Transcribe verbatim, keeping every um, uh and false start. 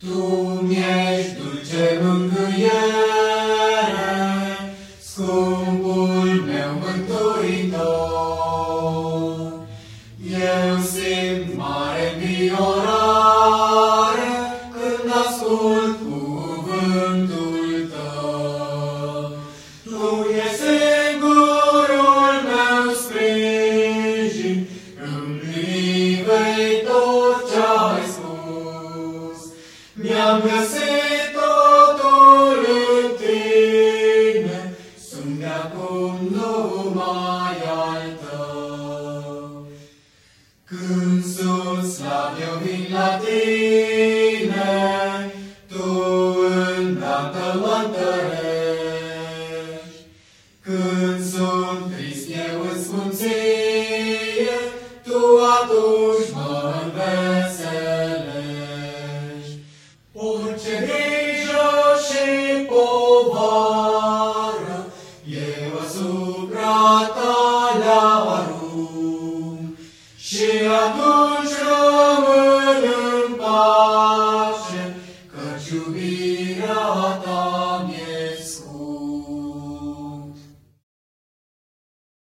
Tu mi-ești dulce mângâiere, scumpul meu mântuitor. Eu simt mare înviorare când ascult cuvântul Tău. Tu ești singurul meu sprijin, îmi vei tot ce-ai spus. Mi-am găsit totul în Tine, sunt de-acum numai al Tău. Când sunt slab, eu vin la Tine, Tu îndată-mă întărești. Când sunt trist, eu îți spun Ție, Tu atunci mă înveselești. Orice grijă și povară, eu asupra Ta le-arunc, și atunci rămân în pace, căci iubire